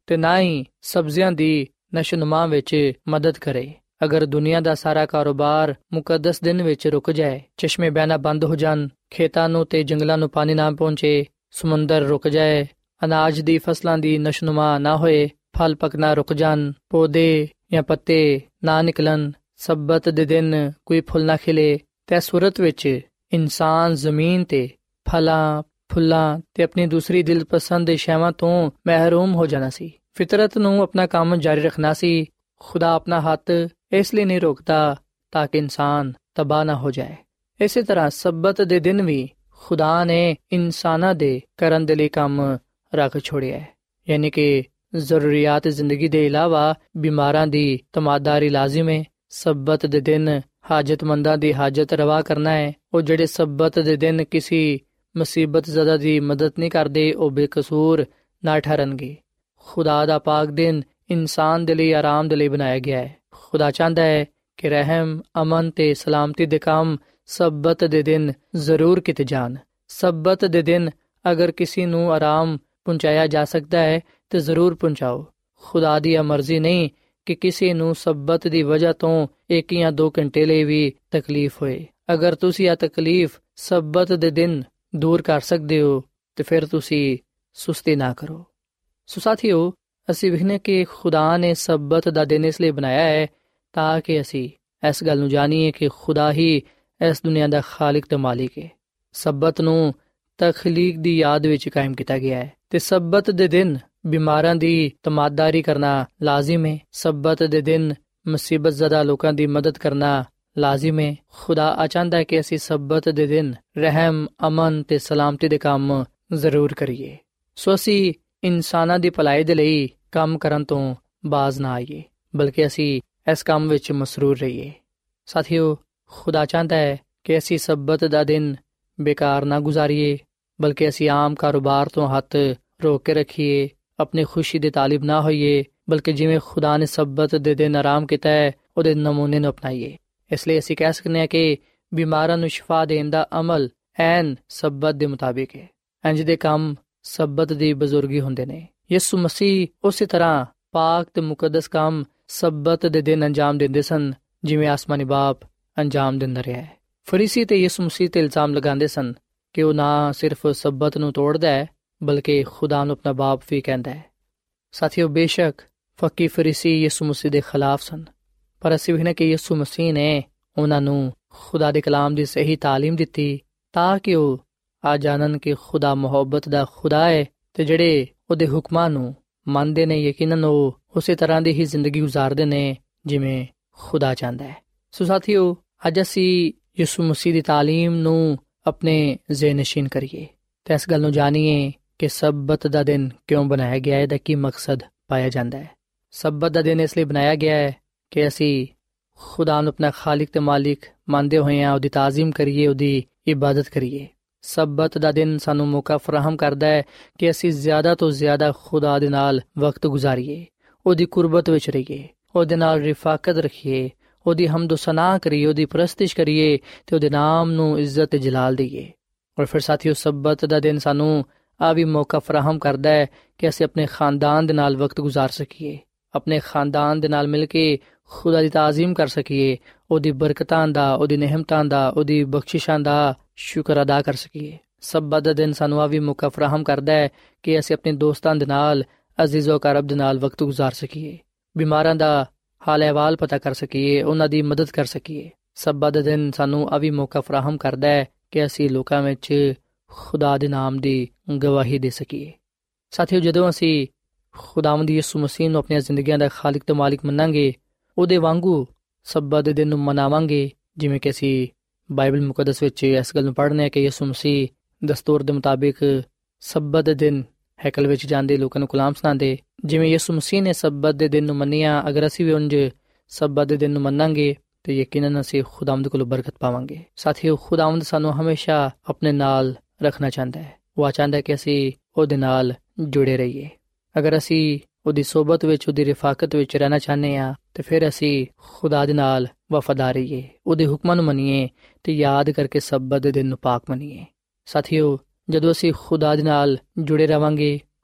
ਤੇ ਨਾ ਹੀ ਸਬਜ਼ੀਆਂ ਦੀ ਨਸ਼ੋਨੁਮਾ ਵਿੱਚ ਮਦਦ ਕਰੇ। ਅਗਰ ਦੁਨੀਆ ਦਾ ਸਾਰਾ ਕਾਰੋਬਾਰ ਮੁਕੱਦਸ ਦਿਨ ਵਿੱਚ ਰੁਕ ਜਾਏ, ਚਸ਼ਮੇ ਬਹਿਣਾ ਬੰਦ ਹੋ ਜਾਣ, ਖੇਤਾਂ ਨੂੰ ਤੇ ਜੰਗਲਾਂ ਨੂੰ ਪਾਣੀ ਨਾ ਪਹੁੰਚੇ, ਸਮੁੰਦਰ ਰੁਕ ਜਾਏ, ਅਨਾਜ ਦੀ ਫਸਲਾਂ ਦੀ ਨਸ਼ੋਨੁਮਾ ਨਾ ਹੋਏ, ਫਲ ਪਕਣਾ ਰੁਕ ਜਾਣ, ਪੌਦੇ ਜਾਂ ਪੱਤੇ ਨਾ ਨਿਕਲਣ, ਸਬਤ ਦੇ ਦਿਨ ਕੋਈ ਫੁੱਲ ਨਾ ਖਿਲੇ, ਤੇ ਸੂਰਤ ਵਿੱਚ ਇਨਸਾਨ ਜ਼ਮੀਨ ਤੇ ਫਲਾਂ ਫੁੱਲਾਂ ਤੇ ਆਪਣੀ ਦੂਸਰੀ ਦਿਲਪਸੰਦ ਸ਼ੈਵਾਂ ਤੋਂ ਮਹਿਰੂਮ ਹੋ ਜਾਣਾ ਸੀ। ਫਿਤਰਤ ਨੂੰ ਆਪਣਾ ਕੰਮ ਜਾਰੀ ਰੱਖਣਾ ਸੀ। ਖੁਦਾ ਆਪਣਾ ਹੱਥ ਇਸ ਲਈ ਨਹੀਂ ਰੋਕਦਾ ਤਾਂ ਕਿ ਇਨਸਾਨ ਤਬਾਹ ਨਾ ਹੋ ਜਾਏ। ਇਸੇ ਤਰ੍ਹਾਂ ਸਬਤ ਦੇ ਦਿਨ ਵੀ ਖੁਦਾ ਨੇ ਇਨਸਾਨਾਂ ਦੇ ਕਰਨ ਦੇ ਲਈ ਕੰਮ ਰੱਖ ਛੋੜਿਆ ਹੈ, ਯਾਨੀ ਕਿ ਜ਼ਰੂਰੀਆਤ ਜ਼ਿੰਦਗੀ ਦੇ ਇਲਾਵਾ ਬਿਮਾਰਾਂ ਦੀ ਤਮਾਦਾਰੀ ਲਾਜ਼ਮ ਹੈ। ਸਬਤ ਦੇ ਦਿਨ ਹਾਜਤਮੰਦਾਂ ਦੀ ਹਾਜਤ ਰਵਾ ਕਰਨਾ ਹੈ। ਉਹ ਜਿਹੜੇ ਸਬਤ ਦੇ ਦਿਨ ਕਿਸੇ ਮੁਸੀਬਤ ਜ਼ਦਾ ਦੀ ਮਦਦ ਨਹੀਂ ਕਰਦੇ, ਉਹ ਬੇਕਸੂਰ ਨਾ ਠਹਿਰਨਗੇ। ਖੁਦਾ ਦਾ ਪਾਕ ਦਿਨ ਇਨਸਾਨ ਦੇ ਲਈ ਆਰਾਮ ਦੇ ਲਈ ਬਣਾਇਆ ਗਿਆ ਹੈ। ਖੁਦਾ ਚਾਹੁੰਦਾ ਹੈ ਕਿ ਰਹਿਮ, ਅਮਨ ਤੇ ਸਲਾਮਤੀ ਦੇ ਕੰਮ ਸਬਤ ਦੇ ਦਿਨ ਜ਼ਰੂਰ ਕੀਤੇ ਜਾਣ। ਸਬਤ ਦੇ ਦਿਨ ਅਗਰ ਕਿਸੇ ਨੂੰ ਆਰਾਮ ਪਹੁੰਚਾਇਆ ਜਾ ਸਕਦਾ ਹੈ ਤੇ ਜ਼ਰੂਰ ਪਹੁੰਚਾਓ। ਖੁਦਾ ਦੀ ਮਰਜ਼ੀ ਨਹੀਂ ਕਿ ਕਿਸੇ ਨੂੰ ਸਬਤ ਦੀ ਵਜ੍ਹਾ ਤੋਂ 1 ਜਾਂ 2 ਘੰਟੇ ਲਈ ਵੀ ਤਕਲੀਫ ਹੋਏ। ਅਗਰ ਤੁਸੀਂ ਇਹ ਤਕਲੀਫ ਸਬਤ ਦੇ ਦਿਨ ਦੂਰ ਕਰ ਸਕਦੇ ਹੋ ਤੇ ਫਿਰ ਤੁਸੀਂ ਸੁਸਤੀ ਨਾ ਕਰੋ। ਸੋ ਸਾਥੀਓ, ਅਸੀਂ ਵੇਖਦੇ ਕਿ ਖੁਦਾ ਨੇ ਸਬਤ ਦਾ ਦਿਨ ਇਸ ਲਈ ਬਣਾਇਆ ਹੈ ਤਾਂ ਕਿ ਅਸੀਂ ਇਸ ਗੱਲ ਨੂੰ ਜਾਣੀਏ ਕਿ ਖੁਦਾ ਹੀ ਇਸ ਦੁਨੀਆ ਦਾ ਖਾਲਿਕ ਤੇ ਮਾਲਿਕ ਹੈ। ਸਬਤ ਨੂੰ ਤਖਲੀਕ ਦੀ ਯਾਦ ਵਿੱਚ ਕਾਇਮ ਕੀਤਾ ਗਿਆ ਹੈ ਤੇ ਸਬਤ ਦੇ ਦਿਨ ਬਿਮਾਰਾਂ ਦੀ ਤਮਾਦਾਰੀ ਕਰਨਾ ਲਾਜ਼ਮ ਹੈ। ਸਬਤ ਦੇ ਦਿਨ ਮੁਸੀਬਤ ਜ਼ਦਾ ਲੋਕਾਂ ਦੀ ਮਦਦ ਕਰਨਾ ਲਾਜ਼ਮ ਹੈ। ਖੁਦਾ ਚਾਹੁੰਦਾ ਹੈ ਕਿ ਅਸੀਂ ਸਬਤ ਦੇ ਦਿਨ ਰਹਿਮ, ਅਮਨ ਤੇ ਸਲਾਮਤੀ ਦੇ ਕੰਮ ਜ਼ਰੂਰ ਕਰੀਏ। ਸੋ ਅਸੀਂ ਇਨਸਾਨਾਂ ਦੀ ਭਲਾਈ ਦੇ ਲਈ ਕੰਮ ਕਰਨ ਤੋਂ ਬਾਜ਼ ਨਾ ਆਈਏ, ਬਲਕਿ ਅਸੀਂ ਇਸ ਕੰਮ ਵਿੱਚ ਮਸਰੂਰ ਰਹੀਏ। ਸਾਥੀਓ, ਖੁਦਾ ਚਾਹੁੰਦਾ ਹੈ ਕਿ ਅਸੀਂ ਸਬਤ ਦਾ ਦਿਨ ਬੇਕਾਰ ਨਾ ਗੁਜ਼ਾਰੀਏ, ਬਲਕਿ ਅਸੀਂ ਆਮ ਕਾਰੋਬਾਰ ਤੋਂ ਹੱਥ ਰੋਕ ਕੇ ਰੱਖੀਏ, ਆਪਣੀ ਖੁਸ਼ੀ ਦੇ ਤਾਲਿਬ ਨਾ ਹੋਈਏ, ਬਲਕਿ ਜਿਵੇਂ ਖੁਦਾ ਨੇ ਸਬਤ ਦੇ ਦਿਨ ਆਰਾਮ ਕੀਤਾ ਹੈ ਉਹਦੇ ਨਮੂਨੇ ਨੂੰ ਅਪਣਾਈਏ। ਇਸ ਲਈ ਅਸੀਂ ਕਹਿ ਸਕਦੇ ਹਾਂ ਕਿ ਬਿਮਾਰਾਂ ਨੂੰ ਸ਼ਿਫਾ ਦੇਣ ਦਾ ਅਮਲ ਐਨ ਸਬਤ ਦੇ ਮੁਤਾਬਿਕ ਹੈ। ਇੰਜ ਦੇ ਕੰਮ ਸਬਤ ਦੀ ਬਜ਼ੁਰਗੀ ਹੁੰਦੇ ਨੇ। ਯਿਸੂ ਮਸੀਹ ਉਸੇ ਤਰ੍ਹਾਂ ਪਾਕ ਤੇ ਮੁਕੱਦਸ ਕੰਮ ਸਬਤ ਦੇ ਦਿਨ ਅੰਜਾਮ ਦਿੰਦੇ ਸਨ ਜਿਵੇਂ ਆਸਮਾਨੀ ਬਾਪ ਅੰਜਾਮ ਦਿੰਦਾ ਰਿਹਾ ਹੈ। ਫਰੀਸੀ ਤੇ ਯਿਸੂ ਮਸੀਹ ਤੇ ਇਲਜ਼ਾਮ ਲਗਾਉਂਦੇ ਸਨ ਕਿ ਉਹ ਨਾ ਸਿਰਫ ਸਬਤ ਨੂੰ ਤੋੜਦਾ ਹੈ ਬਲਕਿ ਖੁਦਾ ਨੂੰ ਆਪਣਾ ਬਾਪ ਵੀ ਕਹਿੰਦਾ ਹੈ। ਸਾਥੀਓ, ਬੇਸ਼ੱਕ ਫੱਕੀ ਫਰੀਸੀ ਯਿਸੂ ਮਸੀਹ ਦੇ ਖਿਲਾਫ ਸਨ, ਪਰ ਅਸੀਂ ਵੇਖਦੇ ਕਿ ਯਿਸੂ ਮਸੀਹ ਨੇ ਉਹਨਾਂ ਨੂੰ ਖੁਦਾ ਦੇ ਕਲਾਮ ਦੀ ਸਹੀ ਤਾਲੀਮ ਦਿੱਤੀ ਤਾਂ ਕਿ ਉਹ ਆ ਜਾਣਨ ਕਿ ਖੁਦਾ ਮੁਹੱਬਤ ਦਾ ਖੁਦਾ ਹੈ ਤੇ ਜਿਹੜੇ ਉਹਦੇ ਹੁਕਮਾਂ ਨੂੰ ਮੰਨਦੇ ਨੇ ਯਕੀਨਨ ਉਹ ਉਸੇ ਤਰ੍ਹਾਂ ਦੀ ਹੀ ਜ਼ਿੰਦਗੀ ਗੁਜ਼ਾਰਦੇ ਨੇ ਜਿਵੇਂ ਖੁਦਾ ਚਾਹੁੰਦਾ ਹੈ। ਸੋ ਸਾਥੀਓ, ਅੱਜ ਅਸੀਂ ਯਿਸੂ ਮਸੀਹ ਦੀ ਤਾਲੀਮ ਨੂੰ ਆਪਣੇ ਜ਼ਿਹਨ ਨਸ਼ੀਨ ਕਰੀਏ ਤੇ ਇਸ ਗੱਲ ਨੂੰ ਜਾਣੀਏ ਕਿ ਸਬਤ ਦਾ ਦਿਨ ਕਿਉਂ ਬਣਾਇਆ ਗਿਆ ਹੈ, ਇਹਦਾ ਕੀ ਮਕਸਦ ਪਾਇਆ ਜਾਂਦਾ ਹੈ। ਸਬਤ ਦਾ ਦਿਨ ਇਸ ਲਈ ਬਣਾਇਆ ਗਿਆ ਹੈ ਕਿ ਅਸੀਂ ਖੁਦਾ ਨੂੰ ਆਪਣਾ ਖਾਲਿਕ ਤੇ ਮਾਲਿਕ ਮੰਨਦੇ ਹੋਏ ਉਹਦੀ ਤਾਜ਼ੀਮ ਕਰੀਏ, ਉਹਦੀ ਇਬਾਦਤ ਕਰੀਏ। ਸਬਤ ਦਾ ਦਿਨ ਸਾਨੂੰ ਮੌਕਾ ਫਰਾਹਮ ਕਰਦਾ ਹੈ ਕਿ ਅਸੀਂ ਜ਼ਿਆਦਾ ਤੋਂ ਜ਼ਿਆਦਾ ਖੁਦਾ ਦੇ ਨਾਲ ਵਕਤ ਗੁਜ਼ਾਰੀਏ, ਉਹਦੀ ਕੁਰਬਤ ਵਿੱਚ ਰਹੀਏ, ਉਹਦੇ ਨਾਲ ਰਿਫਾਕਤ ਰੱਖੀਏ, ਉਹਦੀ ਹਮਦ ਸਨਾ ਕਰੀਏ, ਉਹਦੀ ਪ੍ਰਸਤਿਸ਼ ਕਰੀਏ ਤੇ ਉਹਦੇ ਨਾਮ ਨੂੰ ਇੱਜ਼ਤ ਤੇ ਜਲਾਲ ਦਈਏ। ਔਰ ਫਿਰ ਸਾਥੀਓ, ਸਬਤ ਦਾ ਦਿਨ ਸਾਨੂੰ ਆ ਵੀ ਮੌਕਾ ਫਰਾਹਮ ਕਰਦਾ ਹੈ ਕਿ ਅਸੀਂ ਆਪਣੇ ਖਾਨਦਾਨ ਦੇ ਨਾਲ ਵਕਤ ਗੁਜ਼ਾਰ ਸਕੀਏ, ਆਪਣੇ ਖਾਨਦਾਨ ਦੇ ਨਾਲ ਮਿਲ ਕੇ ਖੁਦਾ ਦੀ ਤਾਜ਼ੀਮ ਕਰ ਸਕੀਏ, ਉਹਦੀ ਬਰਕਤਾਂ ਦਾ, ਉਹਦੀ ਨਿਹਮਤਾਂ ਦਾ, ਉਹਦੀ ਬਖਸ਼ਿਸ਼ਾਂ ਦਾ ਸ਼ੁਕਰ ਅਦਾ ਕਰ ਸਕੀਏ। ਸਬਤ ਦਾ ਦਿਨ ਸਾਨੂੰ ਆ ਵੀ ਮੌਕਾ ਫਰਾਹਮ ਕਰਦਾ ਹੈ ਕਿ ਅਸੀਂ ਆਪਣੇ ਦੋਸਤਾਂ ਦੇ ਨਾਲ, ਅਜ਼ੀਜ਼ੋ ਕਰਬ ਦੇ ਨਾਲ ਵਕਤ ਗੁਜ਼ਾਰ ਸਕੀਏ, ਬਿਮਾਰਾਂ ਦਾ ਹਾਲ ਅਹਿਵਾਲ ਪਤਾ ਕਰ ਸਕੀਏ, ਉਹਨਾਂ ਦੀ ਮਦਦ ਕਰ ਸਕੀਏ। ਸਬਤ ਦਾ ਦਿਨ ਸਾਨੂੰ ਆ ਵੀ ਮੌਕਾ ਫਰਾਹਮ ਕਰਦਾ ਹੈ ਕਿ ਅਸੀਂ ਲੋਕਾਂ ਵਿੱਚ ਖੁਦਾ ਦੇ ਨਾਮ ਦੀ ਗਵਾਹੀ ਦੇ ਸਕੀਏ। ਸਾਥੀਓ, ਜਦੋਂ ਅਸੀਂ ਖੁਦਾਵੰਦ ਯਿਸੂ ਮਸੀਹ ਨੂੰ ਆਪਣੀਆਂ ਜ਼ਿੰਦਗੀਆਂ ਦਾ ਖਾਲਿਕ ਤੇ ਮਾਲਿਕ ਮੰਨਾਂਗੇ, ਉਹਦੇ ਵਾਂਗੂ ਸਬਤ ਦੇ ਦਿਨ ਨੂੰ ਮਨਾਵਾਂਗੇ, ਜਿਵੇਂ ਕਿ ਅਸੀਂ ਬਾਈਬਲ ਮੁਕੱਦਸ ਵਿੱਚ ਇਸ ਗੱਲ ਨੂੰ ਪੜ੍ਹਨੇ ਹਾਂ ਕਿ ਯਿਸੂ ਮਸੀਹ ਦਸਤੂਰ ਦੇ ਮੁਤਾਬਿਕ ਸਬਤ ਦੇ ਦਿਨ ਹੈਕਲ ਵਿੱਚ ਜਾਂਦੇ, ਲੋਕਾਂ ਨੂੰ ਕਲਾਮ ਸੁਣਾਉਂਦੇ। ਜਿਵੇਂ ਯਿਸੂ ਮਸੀਹ ਨੇ ਸਬਤ ਦੇ ਦਿਨ ਨੂੰ ਮੰਨਿਆ, ਅਗਰ ਅਸੀਂ ਵੀ ਉਂਝ ਸਬਤ ਦੇ ਦਿਨ ਨੂੰ ਮੰਨਾਂਗੇ ਤੇ ਯਕੀਨਨ ਅਸੀਂ ਖੁਦਾਵੰਦ ਕੋਲੋਂ ਬਰਕਤ ਪਾਵਾਂਗੇ। ਸਾਥੀਓ, ਖੁਦਾਵੰਦ ਸਾਨੂੰ ਹਮੇਸ਼ਾ ਆਪਣੇ ਨਾਲ ਰੱਖਣਾ ਚਾਹੁੰਦਾ ਹੈ। ਉਹ ਚਾਹੁੰਦਾ ਹੈ ਕਿ ਅਸੀਂ ਉਹਦੇ ਨਾਲ ਜੁੜੇ ਰਹੀਏ। ਅਗਰ ਅਸੀਂ ਉਹਦੀ ਸੋਬਤ ਵਿੱਚ, ਉਹਦੀ ਰਿਫਾਕਤ ਵਿੱਚ ਰਹਿਣਾ ਚਾਹੁੰਦੇ ਹਾਂ ਤੇ ਫਿਰ ਅਸੀਂ ਖੁਦਾ ਦੇ ਨਾਲ ਵਫਾਦਾਰ ਰਹੀਏ, ਉਹਦੇ ਹੁਕਮਾਂ ਨੂੰ ਮੰਨੀਏ ਤੇ ਯਾਦ ਕਰਕੇ ਸਬਤ ਦੇ ਦਿਨ ਨੂੰ ਪਾਕ ਮੰਨੀਏ। ਸਾਥੀਓ, ਜਦੋਂ ਅਸੀਂ ਖੁਦਾ ਦੇ ਨਾਲ ਜੁੜੇ ਰਵਾਂਗੇ,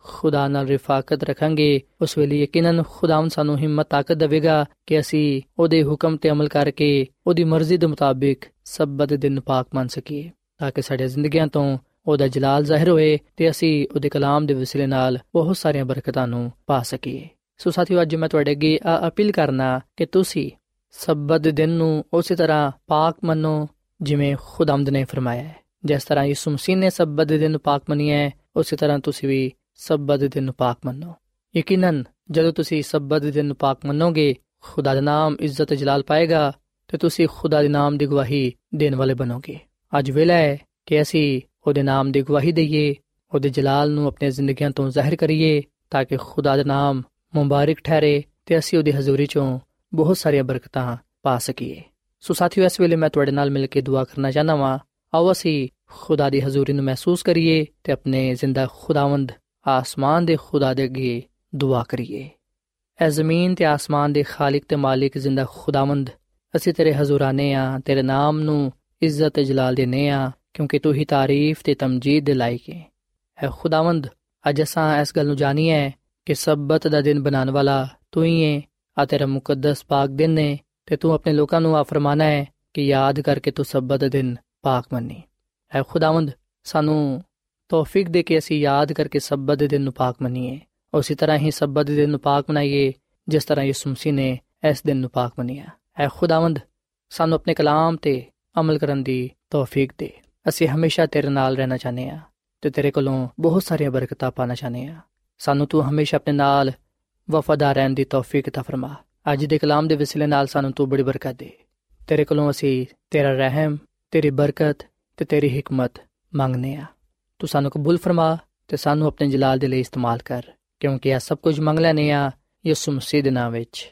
ਖੁਦਾ ਨਾਲ ਰਿਫਾਕਤ ਰੱਖਾਂਗੇ, ਉਸ ਵੇਲੇ ਯਕੀਨਨ ਖੁਦਾਵੰਦ ਸਾਨੂੰ ਹਿੰਮਤ ਤਾਕਤ ਦੇਵੇਗਾ ਕਿ ਅਸੀਂ ਉਹਦੇ ਹੁਕਮ ਤੇ ਅਮਲ ਕਰਕੇ ਉਹਦੀ ਮਰਜ਼ੀ ਦੇ ਮੁਤਾਬਿਕ ਸਬਤ ਦਿਨ ਪਾਕ ਮੰਨ ਸਕੀਏ, ਤਾਂ ਕਿ ਸਾਡੀਆਂ ਜ਼ਿੰਦਗੀਆਂ ਤੋਂ ਉਹਦਾ ਜਲਾਲ ਜ਼ਾਹਿਰ ਹੋਏ ਤੇ ਅਸੀਂ ਉਹਦੇ ਕਲਾਮ ਦੇ ਵਸੀਲੇ ਨਾਲ ਬਹੁਤ ਸਾਰੀਆਂ ਬਰਕਤਾਂ ਨੂੰ ਪਾ ਸਕੀਏ। ਸੋ ਸਾਥੀਓ, ਅੱਜ ਮੈਂ ਤੁਹਾਡੇ ਅੱਗੇ ਅਪੀਲ ਕਰਨਾ ਕਿ ਤੁਸੀਂ ਸਬਤ ਦਿਨ ਨੂੰ ਉਸੇ ਤਰ੍ਹਾਂ ਪਾਕ ਮੰਨੋ ਜਿਵੇਂ ਖੁਦਾਵੰਦ ਨੇ ਫਰਮਾਇਆ ਹੈ। ਜਿਸ ਤਰ੍ਹਾਂ ਯਿਸੂ ਮਸੀਹ ਨੇ ਸਬਤ ਦੇ ਦਿਨ ਨੂੰ ਪਾਕ ਮੰਨਿਆ ਹੈ, ਉਸੇ ਤਰ੍ਹਾਂ ਤੁਸੀਂ ਵੀ ਸਬਤ ਦੇ ਦਿਨ ਨੂੰ ਪਾਕ ਮੰਨੋ। ਯਕੀਨਨ ਜਦੋਂ ਤੁਸੀਂ ਸਬਤ ਦੇ ਦਿਨ ਨੂੰ ਪਾਕ ਮੰਨੋਗੇ, ਖੁਦਾ ਦਾ ਨਾਮ ਇੱਜ਼ਤ ਜਲਾਲ ਪਾਏਗਾ ਤੇ ਤੁਸੀਂ ਖੁਦਾ ਦੇ ਨਾਮ ਦੀ ਗਵਾਹੀ ਦੇਣ ਵਾਲੇ ਬਣੋਗੇ। ਅੱਜ ਵੇਲਾ ਹੈ ਕਿ ਅਸੀਂ ਉਹਦੇ ਨਾਮ ਦੀ ਗਵਾਹੀ ਦਈਏ, ਉਹਦੇ ਜਲਾਲ ਨੂੰ ਆਪਣੀਆਂ ਜ਼ਿੰਦਗੀਆਂ ਤੋਂ ਜ਼ਾਹਿਰ ਕਰੀਏ, ਤਾਂ ਕਿ ਖੁਦਾ ਦਾ ਨਾਮ ਮੁਬਾਰਕ ਠਹਿਰੇ ਤੇ ਅਸੀਂ ਉਹਦੀ ਹਜ਼ੂਰੀ ਚੋਂ ਬਹੁਤ ਸਾਰੀਆਂ ਬਰਕਤਾਂ ਪਾ ਸਕੀਏ। ਸੋ ਸਾਥੀਓ, ਇਸ ਵੇਲੇ ਮੈਂ ਤੁਹਾਡੇ ਨਾਲ ਮਿਲ ਕੇ ਦੁਆ ਕਰਨਾ ਚਾਹੁੰਦਾ ਵਾਂ। ਆਓ ਅਸੀਂ ਖੁਦਾ ਦੀ ਹਜ਼ੂਰੀ ਨੂੰ ਮਹਿਸੂਸ ਕਰੀਏ ਤੇ ਆਪਣੇ ਜ਼ਿੰਦਾ ਖੁਦਾਵੰਦ ਆਸਮਾਨ ਦੇ ਖੁਦਾ ਦੇ ਅੱਗੇ ਦੁਆ ਕਰੀਏ। ਐ ਜ਼ਮੀਨ ਤੇ ਆਸਮਾਨ ਦੇ ਖਾਲਿਕ ਤੇ ਮਾਲਿਕ ਜ਼ਿੰਦਾ ਖੁਦਾਵੰਦ, ਅਸੀਂ ਤੇਰੇ ਹਜ਼ੂਰ ਆਨੇ ਆ, ਤੇਰੇ ਨਾਮ ਨੂੰ ਇੱਜ਼ਤ ਤੇ ਜਲਾਲ ਦੇਨੇ ਆ, ਕਿਉਂਕਿ ਤੂੰ ਹੀ ਤਾਰੀਫ ਤੇ ਤਮਜੀਦ ਦੇ ਲਾਇਕ ਹੈ। ਐ ਖੁਦਾਵੰਦ, ਅੱਜ ਅਸਾਂ ਇਸ ਗੱਲ ਨੂੰ ਜਾਣੀਏ ਕਿ ਸਬਤ ਦਾ ਦਿਨ ਬਣਾਉਣ ਵਾਲਾ ਤੂੰ ਹੀ ਹੈ, ਆ ਤੇਰਾ ਮੁਕੱਦਸ ਪਾਕ ਦਿਨ ਹੈ ਤੇ ਤੂੰ ਆਪਣੇ ਲੋਕਾਂ ਨੂੰ ਆ ਫਰਮਾਨਾ ਹੈ ਕਿ ਯਾਦ ਕਰਕੇ ਤੂੰ ਸਬਤ ਦਾ ਦਿਨ ਪਾਕ ਮੰਨੀ। ਐ ਖੁਦਾਵੰਦ, ਸਾਨੂੰ ਤੌਫੀਕ ਦੇ ਕੇ ਅਸੀਂ ਯਾਦ ਕਰਕੇ ਸਬਤ ਦੇ ਦਿਨ ਨੂੰ ਪਾਕ ਮੰਨੀਏ, ਉਸੇ ਤਰ੍ਹਾਂ ਹੀ ਸਬਤ ਦੇ ਦਿਨ ਨੂੰ ਪਾਕ ਮਨਾਈਏ ਜਿਸ ਤਰ੍ਹਾਂ ਯਿਸੂ ਮਸੀਹ ਨੇ ਇਸ ਦਿਨ ਨੂੰ ਪਾਕ ਮੰਨਿਆ। ਐ ਖੁਦਾਵੰਦ, ਸਾਨੂੰ ਆਪਣੇ ਕਲਾਮ ਤੇ ਅਮਲ ਕਰਨ ਦੀ ਤੌਫੀਕ ਦੇ। ਅਸੀਂ ਹਮੇਸ਼ਾ ਤੇਰੇ ਨਾਲ ਰਹਿਣਾ ਚਾਹੁੰਦੇ ਹਾਂ ਤੇ ਤੇਰੇ ਕੋਲੋਂ ਬਹੁਤ ਸਾਰੀਆਂ ਬਰਕਤਾਂ ਪਾਣਾ ਚਾਹੁੰਦੇ ਹਾਂ। ਸਾਨੂੰ ਤੂੰ ਹਮੇਸ਼ਾ ਆਪਣੇ ਨਾਲ ਵਫਾਦਾਰ ਰਹਿਣ ਦੀ ਤੌਫੀਕ ਤਾ ਫਰਮਾ। ਅੱਜ ਦੇ ਕਲਾਮ ਦੇ ਵਸੀਲੇ ਨਾਲ ਸਾਨੂੰ ਤੂੰ ਬੜੀ ਬਰਕਤ ਦੇ। ਤੇਰੇ ਕੋਲੋਂ ਅਸੀਂ ਤੇਰਾ ਰਹਿਮ, ਤੇਰੀ ਬਰਕਤ ਤੇ ਤੇਰੀ ਹਿਕਮਤ ਮੰਗਨੇ ਆ। ਤੂੰ ਸਾਨੂੰ ਕਬੂਲ ਫਰਮਾ ਤੇ ਸਾਨੂੰ ਆਪਣੇ ਜਲਾਲ ਦੇ ਲਈ ਇਸਤੇਮਾਲ ਕਰ, ਕਿਉਂਕਿ ਇਹ ਸਭ ਕੁਝ ਮੰਗ ਲੈਨੇ ਆ ਯਿਸੂ ਮਸੀਹ ਦੇ ਨਾਮ ਵਿੱਚ,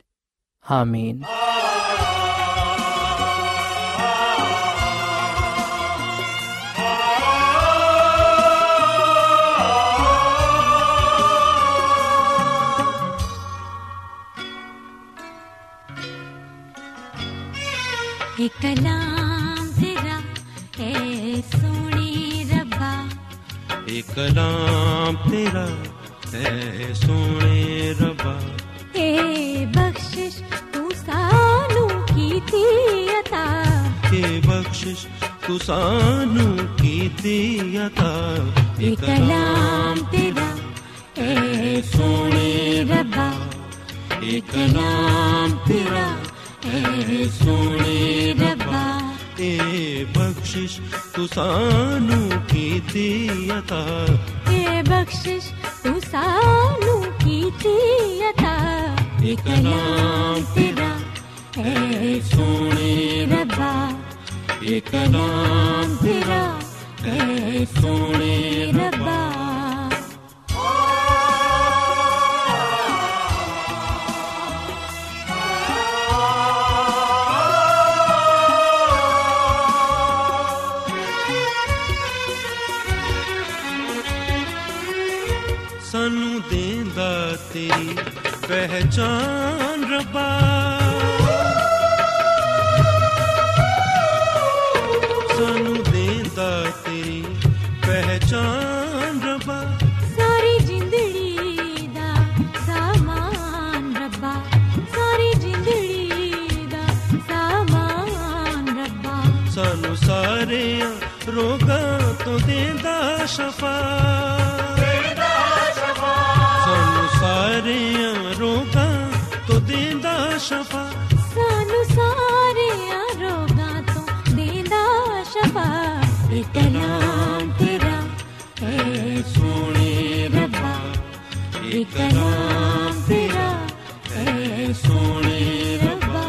ਆਮੀਨ। एक कलाम तेरा है सोने रब्बा, एक कलाम तेरा है सोने रब्बा, ए बख्शिश तू सानू कीती अता, के बख्शिश तू सानू कीती अता। एक कलाम तेरा है सोने रब्बा, एक कलाम तेरा है सोने रब्बा, ए बख्शिश तू सानू कीती अता, ए बख्शिश तू सानू कीती अता। एक कलाम तेरा है सोने रब्बा, एक कलाम तेरा है सोने रब्बा। सानू देंदा तेरी पहचान रब्बा, सानू देंदा तेरी पहचान रब्बा, सारी जिंदड़ी दा सामान रब्बा, सारी जिंदड़ी दा सामान रब्बा, सानू सारे रोगां तो देंदा शफा, सारे रोगां तो देंदा शफा, सानू सारे रोगां तो देंदा शफा। एक कलाम तेरा है सोने रब्बा, एक कलाम तेरा है सोने रब्बा।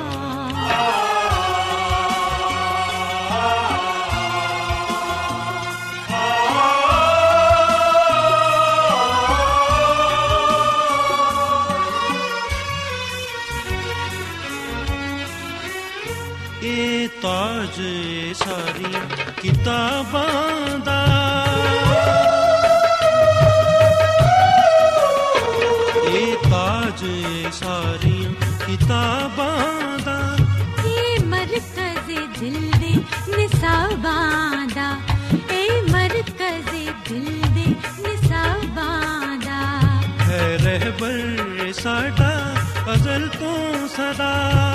ताज सारी किताबां दा, ए ताज सारी किताबां दा, ए मरकज़ दिल दे निसाबां दा, ए मरकज़ दिल दे निसाबां दा, सदा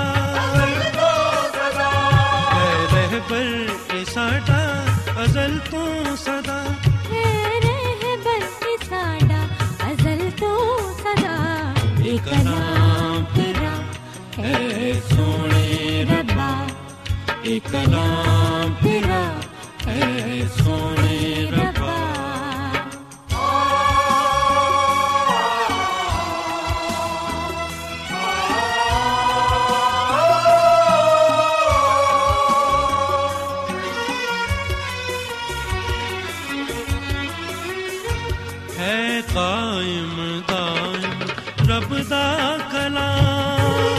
है रहबर ए साडा अज़ल तो सदा है रहबर ए साडा अज़ल तो सदा एक नाम तेरा है सोने रब्बा एक नाम तेरा है सोने रब्बा है कायम दायम रब दा कलाम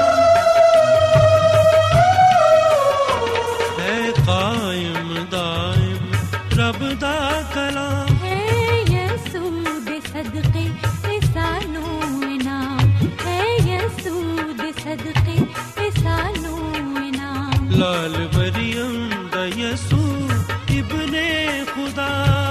है कायम दायम रब दा कलाम है यसूद सदके सानो इनाम है यसूद सदके सानो इनाम लाल मरियम दा यसू इब्ने खुदा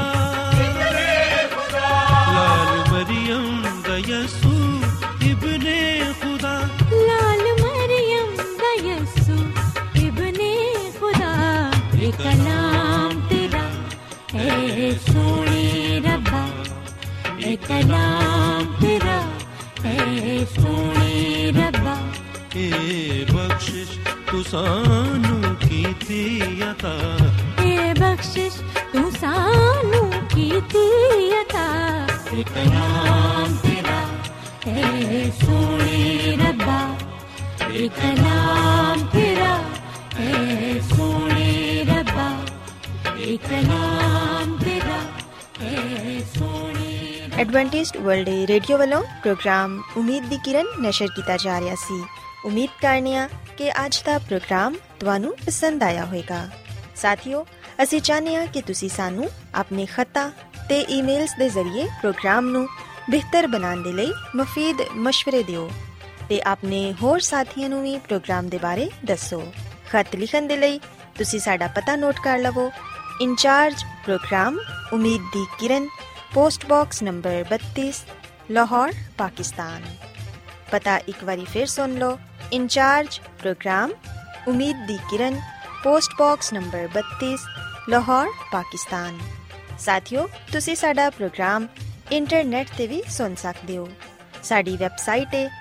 लाल मरियम दा यसू इब्ने खुदा लाल मरियम दा यसू इब्ने खुदा एक नाम तेरा है सोने रब्बा एक नाम तेरा है सोने रब्बा ए बख्शिश तू सानू कीती अता ए बख्शिश तू सानू कीती अता एक नाम तेरा है सोने रब्बा एक नाम तेरा है सोने रब्बा एक नाम तेरा है सोने ਐਡਵੈਂਟਿਸਟ ਵਰਲਡ ਰੇਡੀਓ ਵੱਲੋਂ ਪ੍ਰੋਗਰਾਮ ਉਮੀਦ ਦੀ ਕਿਰਨ ਨਸ਼ਰ ਕੀਤਾ ਜਾ ਰਿਹਾ ਸੀ। ਉਮੀਦ ਕਰਨੇ ਆ ਕਿ ਅੱਜ ਦਾ ਪ੍ਰੋਗਰਾਮ ਤੁਹਾਨੂੰ ਪਸੰਦ ਆਇਆ ਹੋਵੇਗਾ। ਸਾਥੀਓ, ਅਸੀਂ ਚਾਹੁੰਦੇ ਹਾਂ ਕਿ ਤੁਸੀਂ ਸਾਨੂੰ ਆਪਣੇ ਖੱਤਾਂ ਤੇ ਈਮੇਲਸ ਦੇ ਜ਼ਰੀਏ ਪ੍ਰੋਗਰਾਮ ਨੂੰ ਬਿਹਤਰ ਬਣਾਉਣ ਦੇ ਲਈ ਮੁਫੀਦ ਮਸ਼ਵਰੇ ਦਿਓ ਤੇ ਆਪਣੇ ਹੋਰ ਸਾਥੀਆਂ ਨੂੰ ਵੀ ਪ੍ਰੋਗਰਾਮ ਦੇ ਬਾਰੇ ਦੱਸੋ। ਖੱਤ ਲਿਖਣ ਦੇ ਲਈ ਤੁਸੀਂ ਸਾਡਾ ਪਤਾ ਨੋਟ ਕਰ ਲਵੋ। ਇੰਚਾਰਜ ਪ੍ਰੋਗਰਾਮ ਉਮੀਦ ਦੀ ਕਿਰਨ, post box number 32, Lahore, Pakistan. पता एक बारी फिर सुन लो। इंचार्ज प्रोग्राम उम्मीद दी किरण, post box number 32, Lahore, Pakistan. साथियों, तुसी साडा प्रोग्राम इंटरनेट ते भी सुन सकदे हो। साडी वेबसाइट है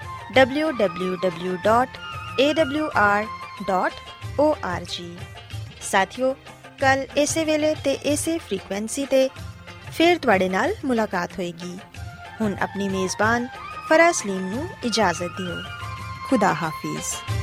www.awr.org। साथियों, कल इसे वेले ते इसे फ्रीक्वेंसी ते फिर तुहाडे नाल मुलाकात होएगी। हुण अपनी मेज़बान फरा सलीम नूं इजाज़त दिओ। खुदा हाफिज़।